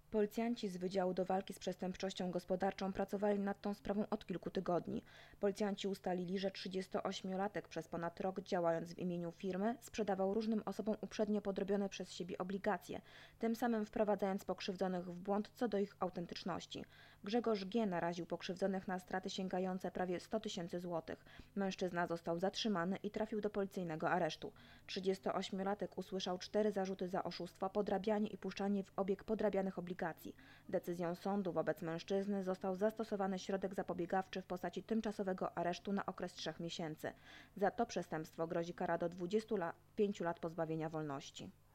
Policjanci z Wydziału do Walki z Przestępczością Gospodarczą pracowali nad tą sprawą od kilku tygodni. Policjanci ustalili, że 38-latek przez ponad rok, działając w imieniu firmy, sprzedawał różnym osobom uprzednio podrobione przez siebie obligacje, tym samym wprowadzając pokrzywdzonych w błąd co do ich autentyczności. Grzegorz G. naraził pokrzywdzonych na straty sięgające prawie 100 000 złotych. Mężczyzna został zatrzymany i trafił do policyjnego aresztu. 38-latek usłyszał 4 zarzuty za oszustwo, podrabianie i puszczanie w obieg podrabianych obligacji. Decyzją sądu wobec mężczyzny został zastosowany środek zapobiegawczy w postaci tymczasowego aresztu na okres 3 miesięcy. Za to przestępstwo grozi kara do 25 lat pozbawienia wolności.